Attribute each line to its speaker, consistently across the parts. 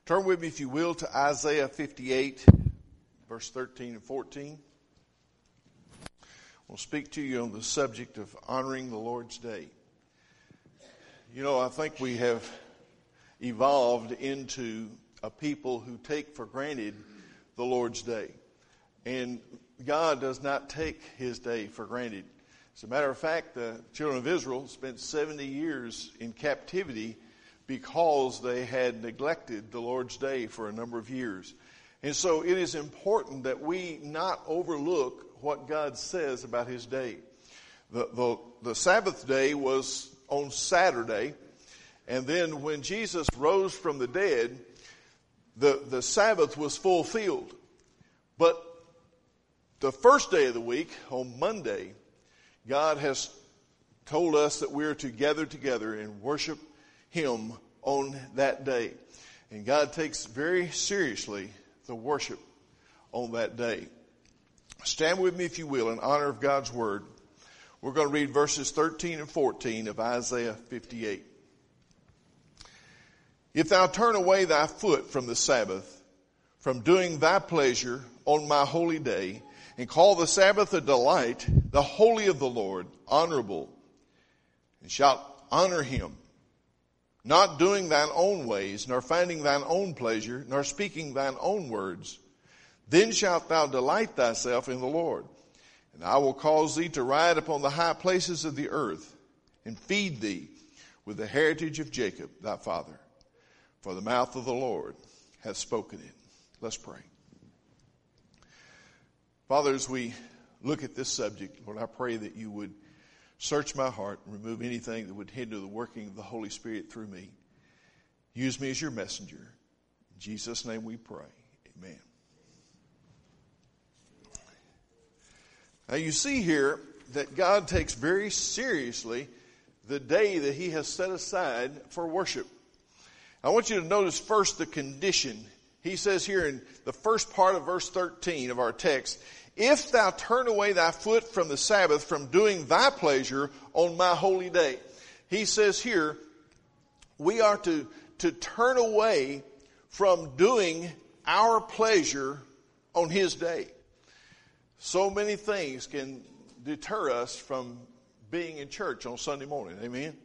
Speaker 1: Turn with me, if you will, to Isaiah 58, verse 13 and 14. I'll speak to you on the subject of honoring the Lord's Day. You know, I think we have evolved into a people who take for granted the Lord's Day. And God does not take His day for granted. As a matter of fact, the children of Israel spent 70 years in captivity because they had neglected the Lord's Day for a number of years. And so it is important that we not overlook what God says about His day. The Sabbath day was on Saturday, and then when Jesus rose from the dead, the Sabbath was fulfilled. But the first day of the week, on Monday, God has told us that we are to gather together and worship Him on that day. And God takes very seriously the worship on that day. Stand with me, if you will, in honor of God's Word. We're going to read verses 13 and 14 of Isaiah 58. If thou turn away thy foot from the Sabbath, from doing thy pleasure on my holy day, and call the Sabbath a delight, the holy of the Lord, honorable, and shalt honor Him, not doing thine own ways, nor finding thine own pleasure, nor speaking thine own words, then shalt thou delight thyself in the Lord. And I will cause thee to ride upon the high places of the earth, and feed thee with the heritage of Jacob thy father. For the mouth of the Lord hath spoken it. Let's pray. Father, as we look at this subject, Lord, I pray that you would search my heart and remove anything that would hinder the working of the Holy Spirit through me. Use me as your messenger. In Jesus' name we pray. Amen. Now you see here that God takes very seriously the day that He has set aside for worship. I want you to notice first the condition. He says here in the first part of verse 13 of our text, if thou turn away thy foot from the Sabbath, from doing thy pleasure on my holy day. He says here, we are to turn away from doing our pleasure on His day. So many things can deter us from being in church on Sunday morning. Amen.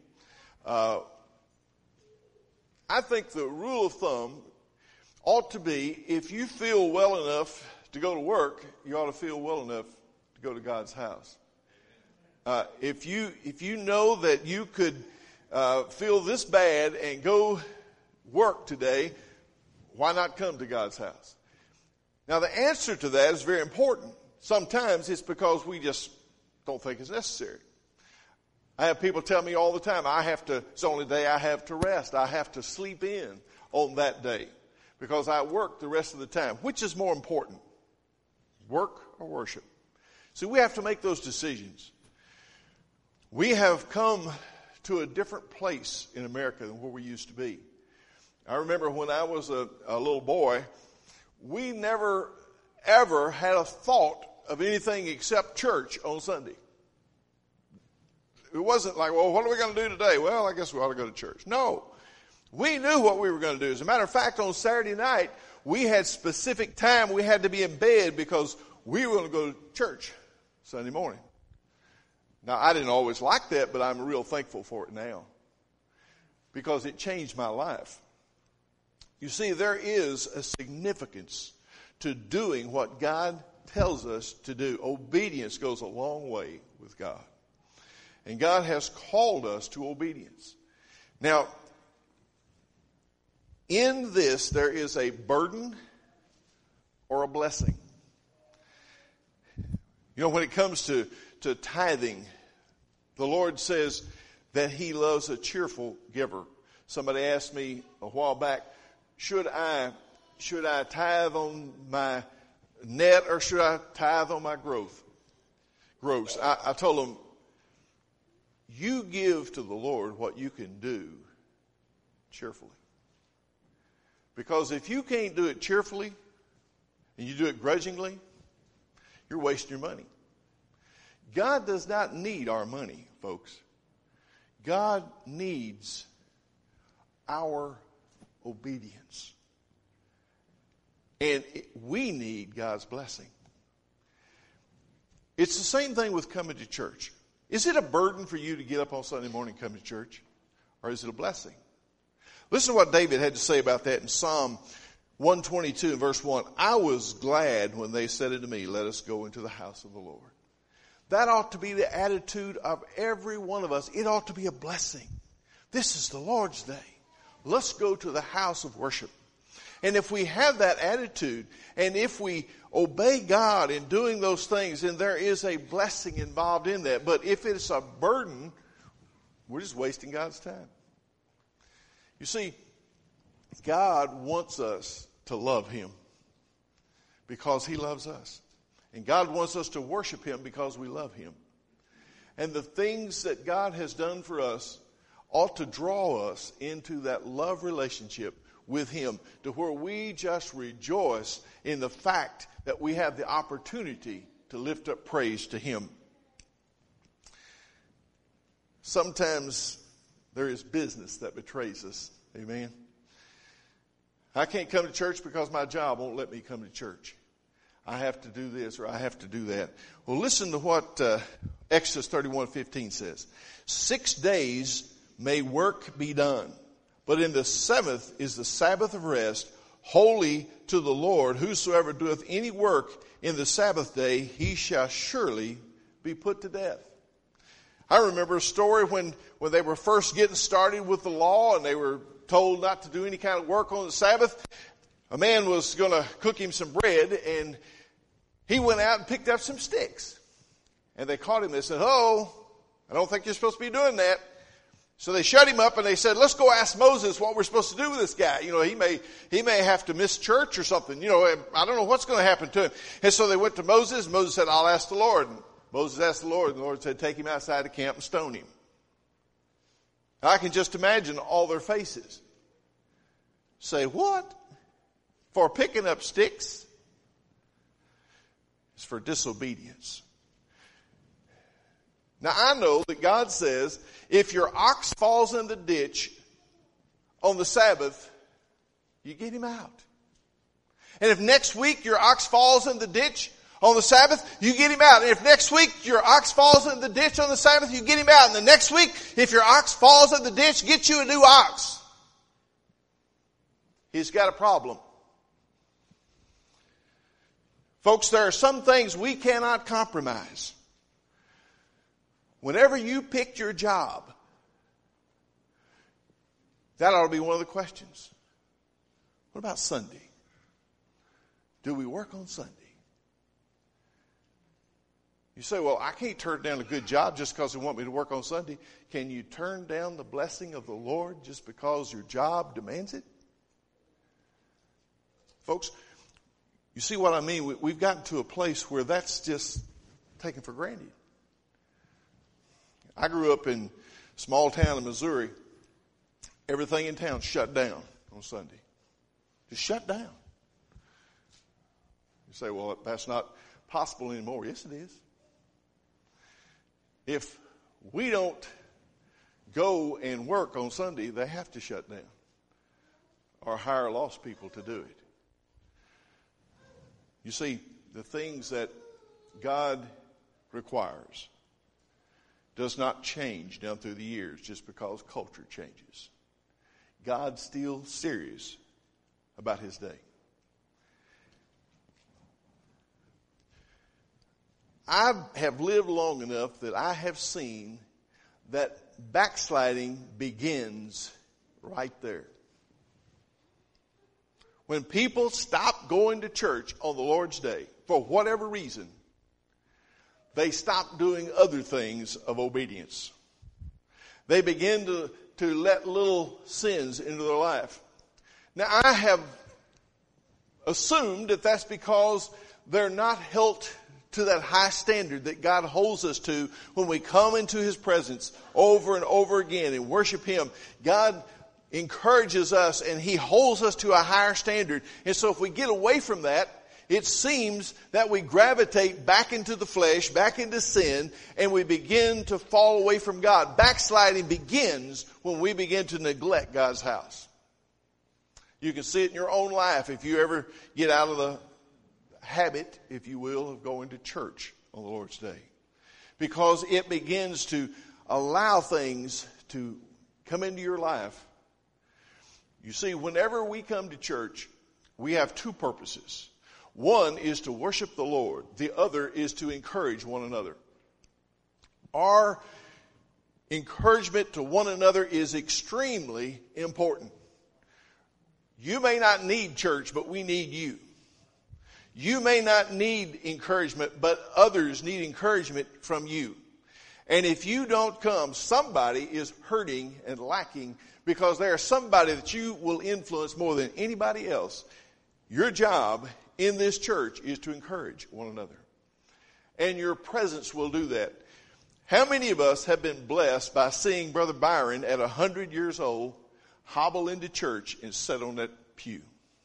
Speaker 1: I think the rule of thumb ought to be, if you feel well enough to go to work, you ought to feel well enough to go to God's house. If you know that you could feel this bad and go work today, why not come to God's house? Now the answer to that is very important. Sometimes it's because we just don't think it's necessary. I have people tell me all the time, it's the only day I have to rest. I have to sleep in on that day because I work the rest of the time. Which is more important? Work or worship? See, we have to make those decisions. We have come to a different place in America than where we used to be. I remember when I was a little boy, we never ever had a thought of anything except church on Sunday. It wasn't like, well, what are we going to do today? Well, I guess we ought to go to church. No. We knew what we were going to do. As a matter of fact, on Saturday night, we had specific time we had to be in bed because we were going to go to church Sunday morning. Now, I didn't always like that, but I'm real thankful for it now because it changed my life. You see, there is a significance to doing what God tells us to do. Obedience goes a long way with God. And God has called us to obedience. Now, in this, there is a burden or a blessing. You know, when it comes to tithing, the Lord says that He loves a cheerful giver. Somebody asked me a while back, should I tithe on my net or should I tithe on my gross? I told them, you give to the Lord what you can do cheerfully. Because if you can't do it cheerfully and you do it grudgingly, you're wasting your money. God does not need our money, folks. God needs our obedience. And we need God's blessing. It's the same thing with coming to church. Is it a burden for you to get up on Sunday morning and come to church? Or is it a blessing? Listen to what David had to say about that in Psalm 122 and verse 1. I was glad when they said unto me, let us go into the house of the Lord. That ought to be the attitude of every one of us. It ought to be a blessing. This is the Lord's day. Let's go to the house of worship. And if we have that attitude, and if we obey God in doing those things, then there is a blessing involved in that. But if it's a burden, we're just wasting God's time. You see, God wants us to love Him because He loves us. And God wants us to worship Him because we love Him. And the things that God has done for us ought to draw us into that love relationship with Him, to where we just rejoice in the fact that we have the opportunity to lift up praise to Him. Sometimes there is business that betrays us. Amen. I can't come to church because my job won't let me come to church. I have to do this or I have to do that. Well, listen to what Exodus 31:15 says. 6 days may work be done, but in the seventh is the Sabbath of rest, holy to the Lord. Whosoever doeth any work in the Sabbath day, he shall surely be put to death. I remember a story when they were first getting started with the law and they were told not to do any kind of work on the Sabbath. A man was going to cook him some bread, and he went out and picked up some sticks. And they caught him. They said, "Oh, I don't think you're supposed to be doing that." So they shut him up and they said, "Let's go ask Moses what we're supposed to do with this guy. You know, he may have to miss church or something. You know, I don't know what's going to happen to him." And so they went to Moses. Moses said, "I'll ask the Lord." And Moses asked the Lord, and the Lord said, "Take him outside the camp and stone him." I can just imagine all their faces. Say, "What? For picking up sticks?" It's for disobedience. Now I know that God says, if your ox falls in the ditch on the Sabbath, you get him out. And if next week your ox falls in the ditch on the Sabbath, you get him out. And if next week your ox falls in the ditch on the Sabbath, you get him out. And the next week, if your ox falls in the ditch, get you a new ox. He's got a problem. Folks, there are some things we cannot compromise. Whenever you pick your job, that ought to be one of the questions. What about Sunday? Do we work on Sunday? You say, "Well, I can't turn down a good job just because they want me to work on Sunday." Can you turn down the blessing of the Lord just because your job demands it? Folks, you see what I mean? We've gotten to a place where that's just taken for granted. I grew up in a small town in Missouri. Everything in town shut down on Sunday. Just shut down. You say, "Well, that's not possible anymore." Yes, it is. If we don't go and work on Sunday, they have to shut down or hire lost people to do it. You see, the things that God requires does not change down through the years just because culture changes. God's still serious about His day. I have lived long enough that I have seen that backsliding begins right there. When people stop going to church on the Lord's day, for whatever reason, they stop doing other things of obedience. They begin to let little sins into their life. Now, I have assumed that that's because they're not held to that high standard that God holds us to when we come into His presence over and over again and worship Him. God encourages us and He holds us to a higher standard. And so if we get away from that, it seems that we gravitate back into the flesh, back into sin, and we begin to fall away from God. Backsliding begins when we begin to neglect God's house. You can see it in your own life if you ever get out of the habit, if you will, of going to church on the Lord's Day. Because it begins to allow things to come into your life. You see, whenever we come to church, we have two purposes. One is to worship the Lord. The other is to encourage one another. Our encouragement to one another is extremely important. You may not need church, but we need you. You may not need encouragement, but others need encouragement from you. And if you don't come, somebody is hurting and lacking because there's somebody that you will influence more than anybody else. Your job in this church is to encourage one another. And your presence will do that. How many of us have been blessed by seeing Brother Byron at 100 years old hobble into church and sit on that pew?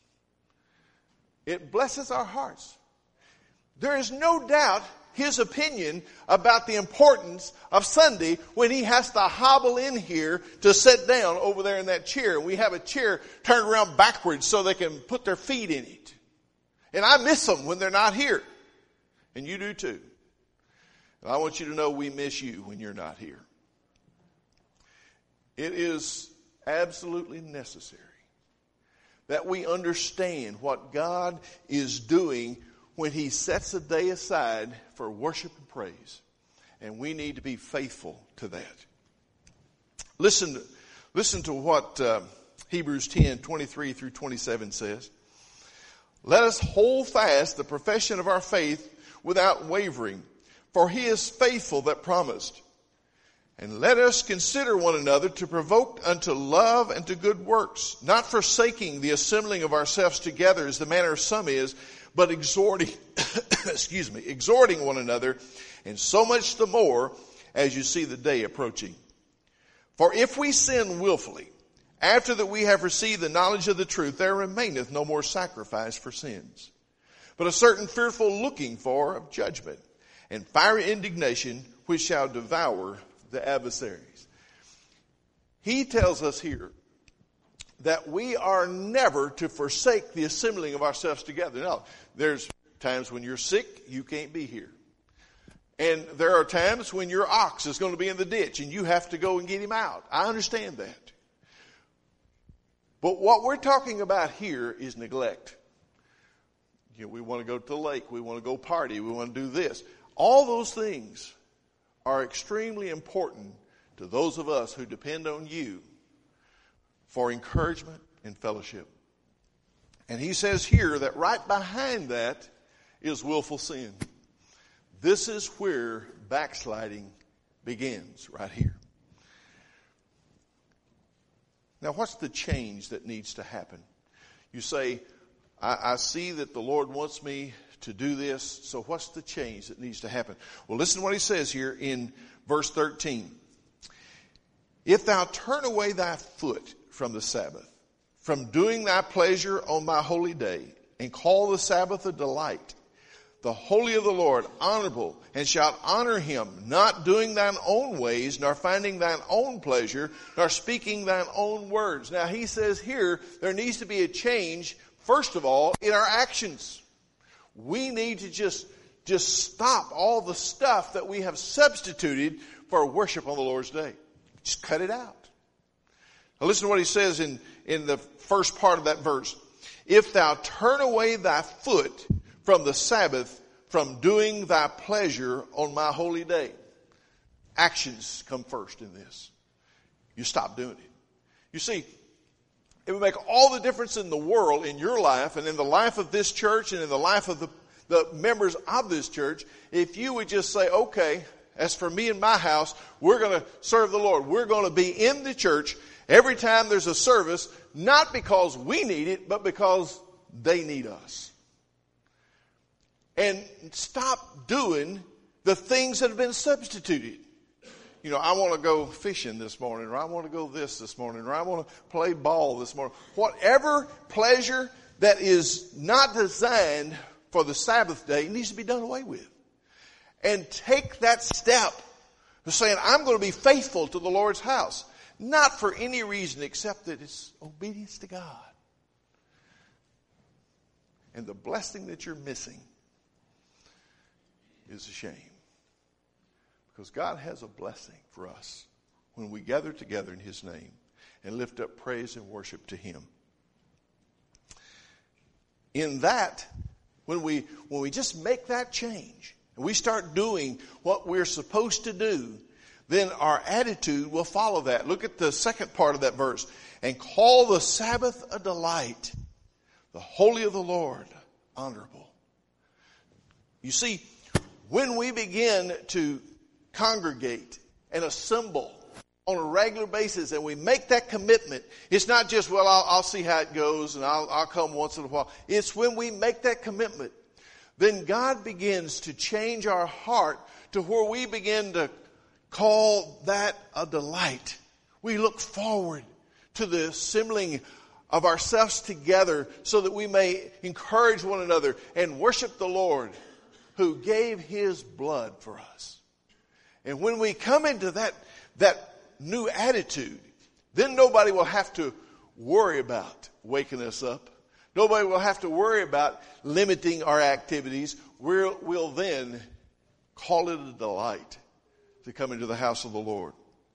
Speaker 1: It blesses our hearts. There is no doubt his opinion about the importance of Sunday when he has to hobble in here to sit down over there in that chair. We have a chair turned around backwards so they can put their feet in it. And I miss them when they're not here. And you do too. And I want you to know we miss you when you're not here. It is absolutely necessary that we understand what God is doing when he sets a day aside for worship and praise. And we need to be faithful to that. Listen to what Hebrews 10:23 through 27 says. Let us hold fast the profession of our faith without wavering, for he is faithful that promised. And let us consider one another to provoke unto love and to good works, not forsaking the assembling of ourselves together as the manner of some is, but exhorting one another, and so much the more as you see the day approaching. For if we sin willfully, after that we have received the knowledge of the truth, there remaineth no more sacrifice for sins, but a certain fearful looking for of judgment, and fiery indignation which shall devour the adversaries. He tells us here that we are never to forsake the assembling of ourselves together. Now, there's times when you're sick, you can't be here. And there are times when your ox is going to be in the ditch and you have to go and get him out. I understand that. But what we're talking about here is neglect. You know, we want to go to the lake. We want to go party. We want to do this. All those things are extremely important to those of us who depend on you for encouragement and fellowship. And he says here that right behind that is willful sin. This is where backsliding begins, right here. Now, what's the change that needs to happen? You say, I see that the Lord wants me to do this, so what's the change that needs to happen? Well, listen to what he says here in verse 13. If thou turn away thy foot from the Sabbath, from doing thy pleasure on my holy day, and call the Sabbath a delight, the holy of the Lord honorable, and shalt honor him, not doing thine own ways, nor finding thine own pleasure, nor speaking thine own words. Now he says here, there needs to be a change, first of all, in our actions. We need to just stop all the stuff that we have substituted for worship on the Lord's day. Just cut it out. Now listen to what he says in the first part of that verse. If thou turn away thy foot from the Sabbath, from doing thy pleasure on my holy day. Actions come first in this. You stop doing it. You see, it would make all the difference in the world, in your life, and in the life of this church, and in the life of the members of this church, if you would just say, okay, as for me and my house, we're going to serve the Lord. We're going to be in the church every time there's a service, not because we need it, but because they need us. And stop doing the things that have been substituted. You know, I want to go fishing this morning, or I want to go this morning, or I want to play ball this morning. Whatever pleasure that is not designed for the Sabbath day needs to be done away with. And take that step of saying, I'm going to be faithful to the Lord's house. Not for any reason except that it's obedience to God. And the blessing that you're missing is a shame. Because God has a blessing for us when we gather together in His name and lift up praise and worship to Him. In that, when we just make that change and we start doing what we're supposed to do, then our attitude will follow that. Look at the second part of that verse. And call the Sabbath a delight, the holy of the Lord honorable. You see, when we begin to congregate and assemble on a regular basis and we make that commitment, it's not just, well, I'll see how it goes and I'll come once in a while. It's when we make that commitment, then God begins to change our heart to where we begin to call that a delight. We look forward to the assembling of ourselves together so that we may encourage one another and worship the Lord who gave His blood for us. And when we come into that new attitude, then nobody will have to worry about waking us up. Nobody will have to worry about limiting our activities. We'll then call it a delight to come into the house of the Lord.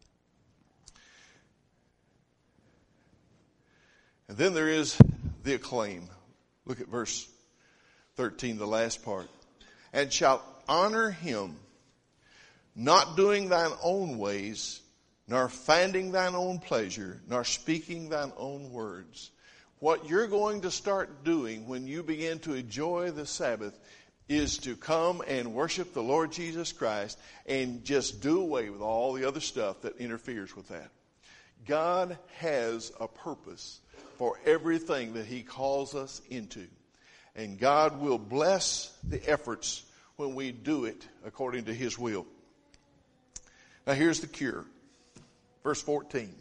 Speaker 1: And then there is the acclaim. Look at verse 13, the last part. And shalt honor Him, not doing thine own ways, nor finding thine own pleasure, nor speaking thine own words. What you're going to start doing when you begin to enjoy the Sabbath is to come and worship the Lord Jesus Christ and just do away with all the other stuff that interferes with that. God has a purpose for everything that He calls us into. And God will bless the efforts when we do it according to His will. Now here's the cure. Verse 14.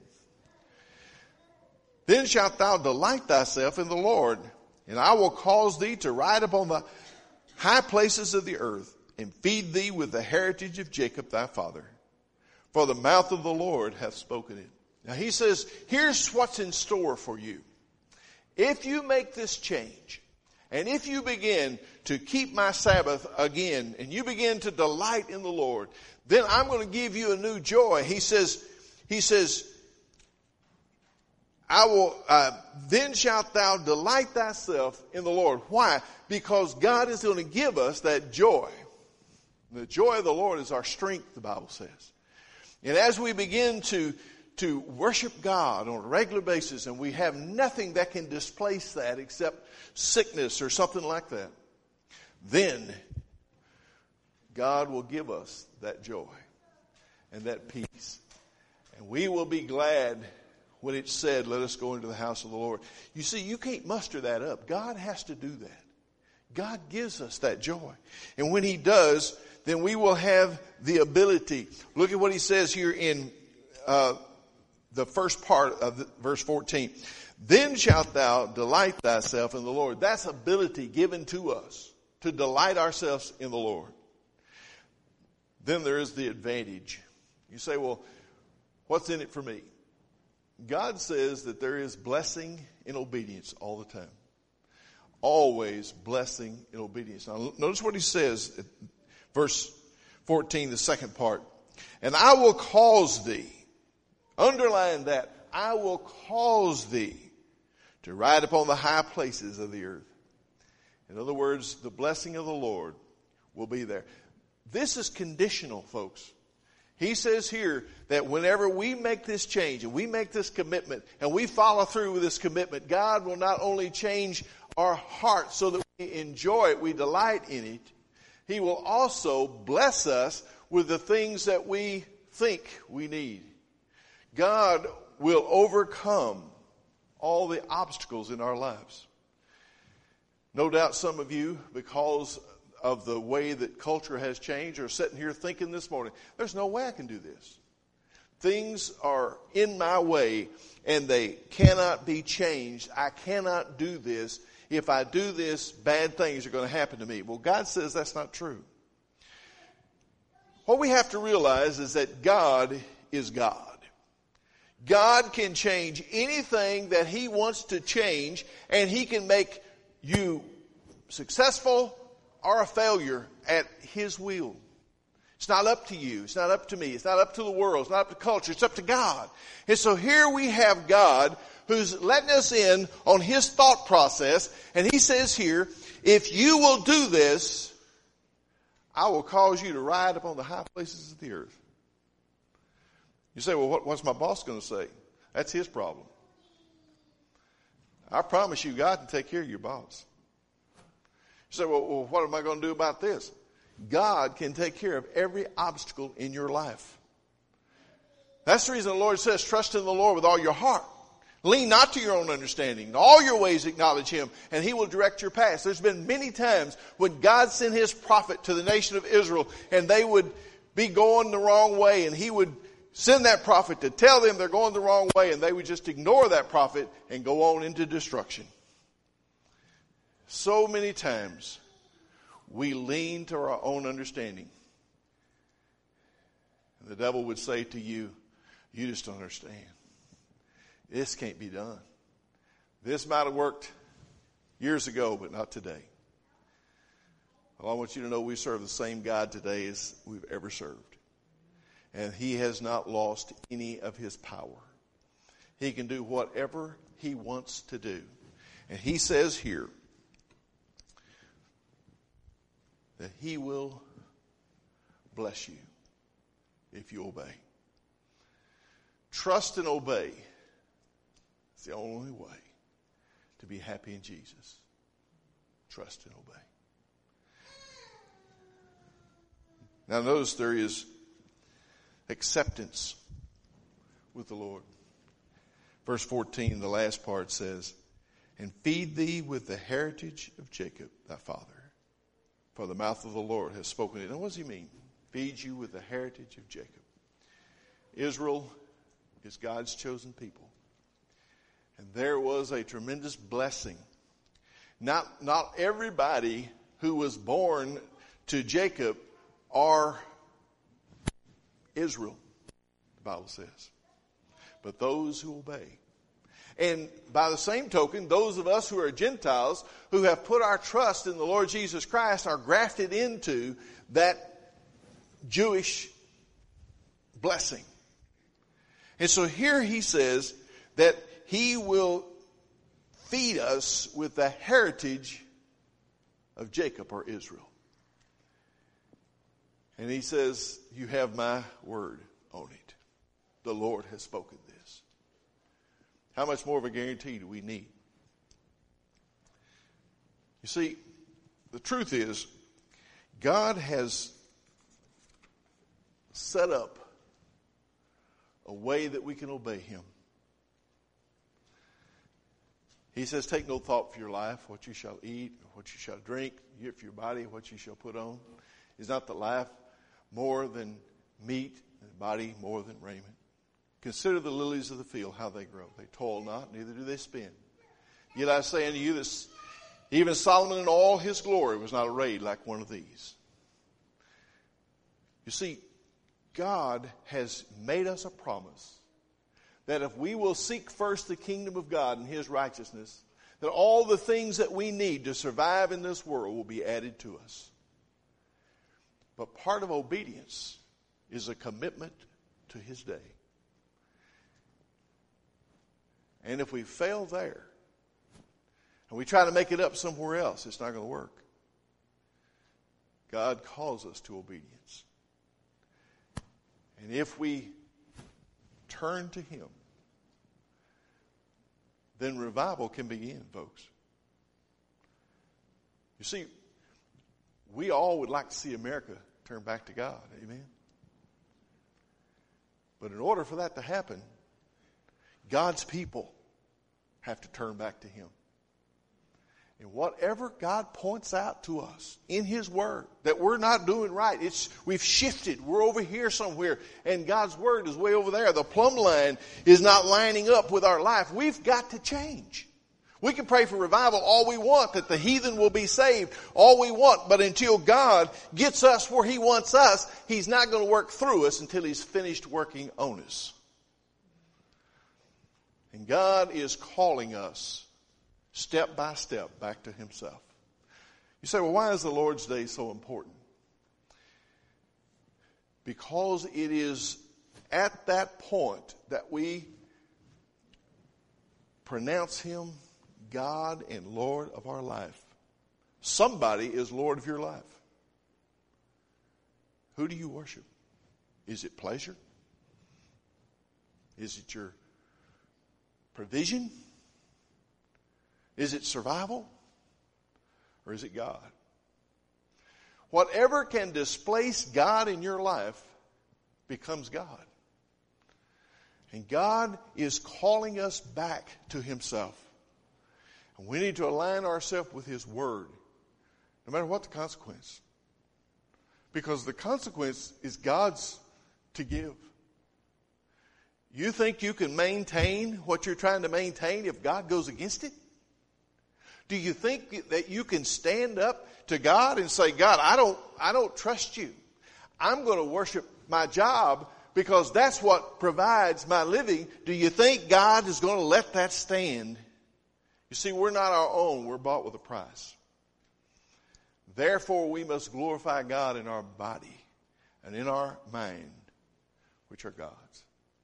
Speaker 1: Then shalt thou delight thyself in the Lord, and I will cause thee to ride upon the high places of the earth, and feed thee with the heritage of Jacob thy father. For the mouth of the Lord hath spoken it. Now He says, here's what's in store for you. If you make this change, and if you begin to keep my Sabbath again, and you begin to delight in the Lord, then I'm going to give you a new joy. He says, I will, then shalt thou delight thyself in the Lord. Why? Because God is going to give us that joy. The joy of the Lord is our strength, the Bible says. And as we begin to worship God on a regular basis, and we have nothing that can displace that except sickness or something like that, then God will give us that joy and that peace. And we will be glad when it's said, let us go into the house of the Lord. You see, you can't muster that up. God has to do that. God gives us that joy. And when He does, then we will have the ability. Look at what He says here in the first part of verse 14. Then shalt thou delight thyself in the Lord. That's ability given to us to delight ourselves in the Lord. Then there is the advantage. You say, well, what's in it for me? God says that there is blessing in obedience all the time. Always blessing in obedience. Now, notice what He says at verse 14, the second part. And I will cause thee, underline that, I will cause thee to ride upon the high places of the earth. In other words, the blessing of the Lord will be there. This is conditional, folks. He says here that whenever we make this change and we make this commitment and we follow through with this commitment, God will not only change our hearts so that we enjoy it, we delight in it, He will also bless us with the things that we think we need. God will overcome all the obstacles in our lives. No doubt some of you, because of the way that culture has changed, are sitting here thinking this morning, there's no way I can do this. Things are in my way and they cannot be changed. I cannot do this. If I do this, bad things are going to happen to me. Well, God says that's not true. What we have to realize is that God is God. God can change anything that He wants to change, and He can make you successful or a failure at His will. It's not up to you. It's not up to me. It's not up to the world. It's not up to culture. It's up to God. And so here we have God who's letting us in on His thought process. And He says here, if you will do this, I will cause you to ride upon the high places of the earth. You say, well, what's my boss going to say? That's his problem. I promise you, God can take care of your boss. You say, well, what am I going to do about this? God can take care of every obstacle in your life. That's the reason the Lord says, trust in the Lord with all your heart. Lean not to your own understanding. In all your ways acknowledge Him, and He will direct your path. There's been many times when God sent His prophet to the nation of Israel, and they would be going the wrong way, and He would send that prophet to tell them they're going the wrong way, and they would just ignore that prophet and go on into destruction. So many times we lean to our own understanding. And the devil would say to you, you just don't understand. This can't be done. This might have worked years ago, but not today. Well, I want you to know we serve the same God today as we've ever served. And He has not lost any of His power. He can do whatever He wants to do. And He says here that He will bless you if you obey. Trust and obey. It's the only way to be happy in Jesus. Trust and obey. Now notice there is acceptance with the Lord. Verse 14, the last part says, and feed thee with the heritage of Jacob, thy father. For the mouth of the Lord has spoken it. Now what does He mean? Feed you with the heritage of Jacob. Israel is God's chosen people. And there was a tremendous blessing. Not everybody who was born to Jacob are Israel, the Bible says. But those who obey. And by the same token, those of us who are Gentiles, who have put our trust in the Lord Jesus Christ, are grafted into that Jewish blessing. And so here He says that He will feed us with the heritage of Jacob or Israel. And He says, you have my word on it. The Lord has spoken this. How much more of a guarantee do we need? You see, the truth is, God has set up a way that we can obey Him. He says, take no thought for your life, what you shall eat, or what you shall drink, yet for your body, what you shall put on. Is not the life more than meat, and the body more than raiment? Consider the lilies of the field, how they grow. They toil not, neither do they spin. Yet I say unto you, that even Solomon in all his glory was not arrayed like one of these. You see, God has made us a promise that if we will seek first the kingdom of God and His righteousness, that all the things that we need to survive in this world will be added to us. But part of obedience is a commitment to His day. And if we fail there, and we try to make it up somewhere else, it's not going to work. God calls us to obedience. And if we turn to Him, then revival can begin, folks. You see, we all would like to see America turn back to God. Amen? But in order for that to happen, God's people have to turn back to Him. And whatever God points out to us in His Word that we're not doing right, we've shifted. We're over here somewhere, and God's Word is way over there. The plumb line is not lining up with our life. We've got to change. We can pray for revival all we want, that the heathen will be saved, all we want. But until God gets us where He wants us, He's not going to work through us until He's finished working on us. And God is calling us step by step back to Himself. You say, well, why is the Lord's Day so important? Because it is at that point that we pronounce Him God and Lord of our life. Somebody is Lord of your life. Who do you worship? Is it pleasure? Is it your provision? Is it survival? Or is it God? Whatever can displace God in your life becomes God. And God is calling us back to Himself. And we need to align ourselves with His Word, no matter what the consequence. Because the consequence is God's to give. You think you can maintain what you're trying to maintain if God goes against it? Do you think that you can stand up to God and say, God, I don't trust you. I'm going to worship my job because that's what provides my living. Do you think God is going to let that stand? You see, we're not our own. We're bought with a price. Therefore, we must glorify God in our body and in our mind, which are God's.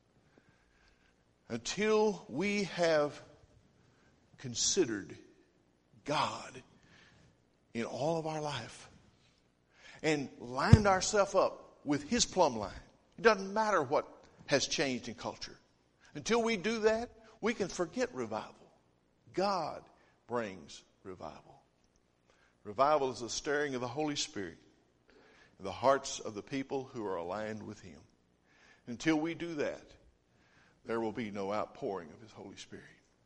Speaker 1: Until we have considered God in all of our life and lined ourselves up with His plumb line. It doesn't matter what has changed in culture. Until we do that, we can forget revival. God brings revival. Revival is the stirring of the Holy Spirit in the hearts of the people who are aligned with Him. Until we do that, there will be no outpouring of His Holy Spirit.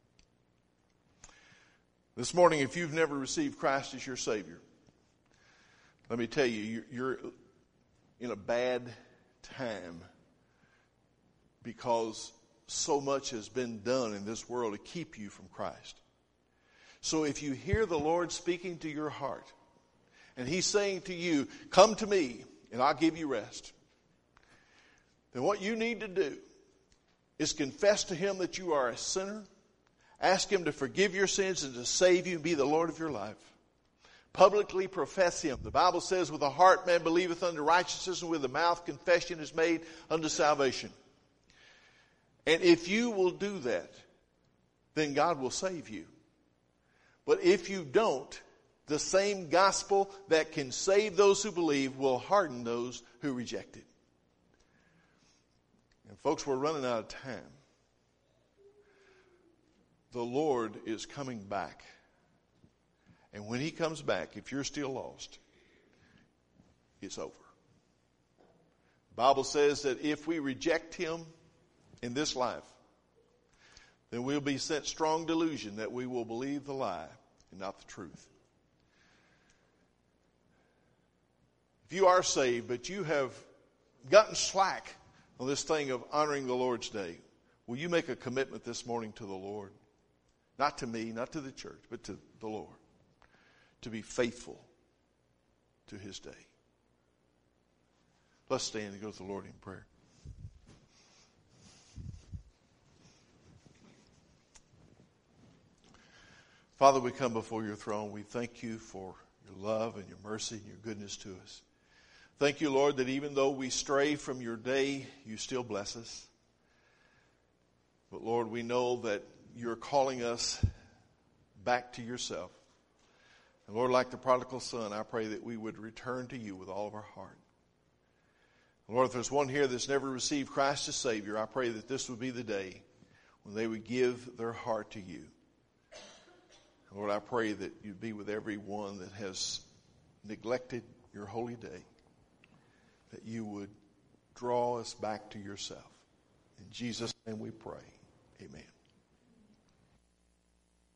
Speaker 1: This morning, if you've never received Christ as your Savior, let me tell you, you're in a bad time because so much has been done in this world to keep you from Christ. So if you hear the Lord speaking to your heart, and He's saying to you, come to me and I'll give you rest, then what you need to do is confess to Him that you are a sinner, ask Him to forgive your sins and to save you and be the Lord of your life. Publicly profess Him. The Bible says, with the heart man believeth unto righteousness, and with the mouth confession is made unto salvation. And if you will do that, then God will save you. But if you don't, the same gospel that can save those who believe will harden those who reject it. And folks, we're running out of time. The Lord is coming back. And when He comes back, if you're still lost, it's over. The Bible says that if we reject Him in this life, then we'll be sent strong delusion that we will believe the lie and not the truth. If you are saved, but you have gotten slack on this thing of honoring the Lord's Day, will you make a commitment this morning to the Lord? Not to me, not to the church, but to the Lord. To be faithful to His day. Let's stand and go to the Lord in prayer. Father, we come before your throne. We thank you for your love and your mercy and your goodness to us. Thank you, Lord, that even though we stray from your day, you still bless us. But Lord, we know that you're calling us back to yourself. And Lord, like the prodigal son, I pray that we would return to you with all of our heart. Lord, if there's one here that's never received Christ as Savior, I pray that this would be the day when they would give their heart to you. Lord, I pray that you'd be with everyone that has neglected your holy day, that you would draw us back to yourself. In Jesus' name we pray. Amen.